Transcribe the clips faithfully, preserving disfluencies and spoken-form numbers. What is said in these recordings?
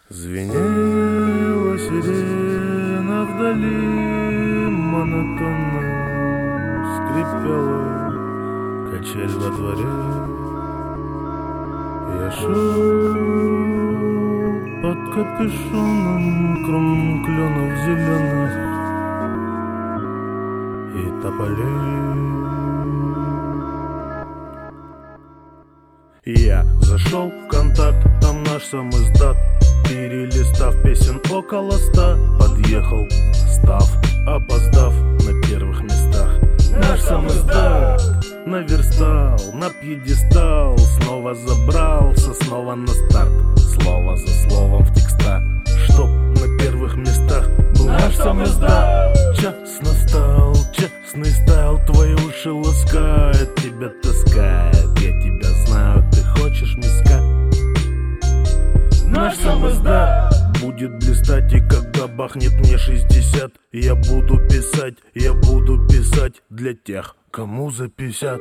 Звенела сирена вдали, монотонно скрипела качель во дворе. Я шел под капюшоном кром кленов зеленых и тополей. Я зашел в контакт, там наш самиздат. Перелистав песен около ста, подъехал, став, опоздав на первых местах. Наш самиздат наверстал, на пьедестал, снова забрался, снова на старт. Слово за словом в текста, чтоб на первых местах был наш самиздат. Час настал, честный стайл, твои уши ласкает, тебя таскает. Я тебя знаю, ты хочешь миска. Наш самиздат будет блистать, и когда бахнет мне шестьдесят, я буду писать, я буду писать для тех, кому за пятьдесят.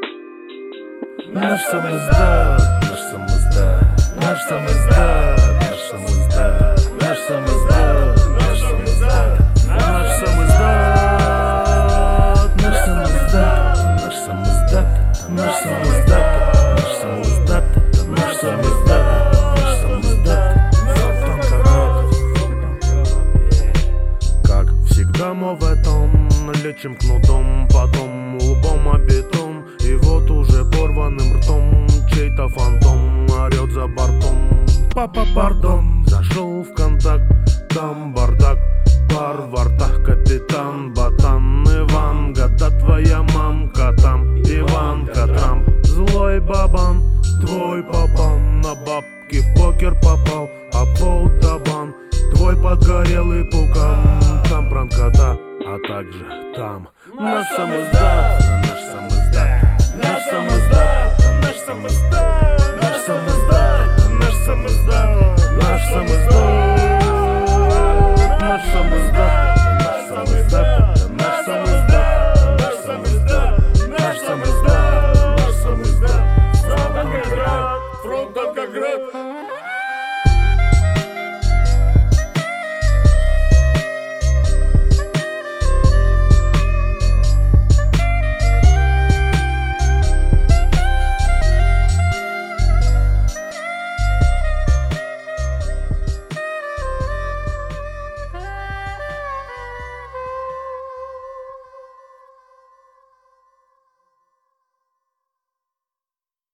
Наш самиздат, наш самиздат, наш самиздат, наш самиздат, наш самиздат, наш самиздат, наш самиздат, наш самиздат, наш самиздат, наш самиздат, наш самиздат, наш самиздат. Моветом, лечим кнутом, потом лбом обитом. И вот уже порванным ртом чей-то фантом орет за бортом. Папа, пардон, зашел в контакт, там бардак, пар во ртах, капитан, ботан, Иван, года твоя мамка там, Иванка Трамп, злой бабан, твой папан, на бабки в покер попал, а пол табан, твой подгорелый пукан. Там пранкота, а также там наш самиздат, наш самиздат, наш самиздат, наш самиздат.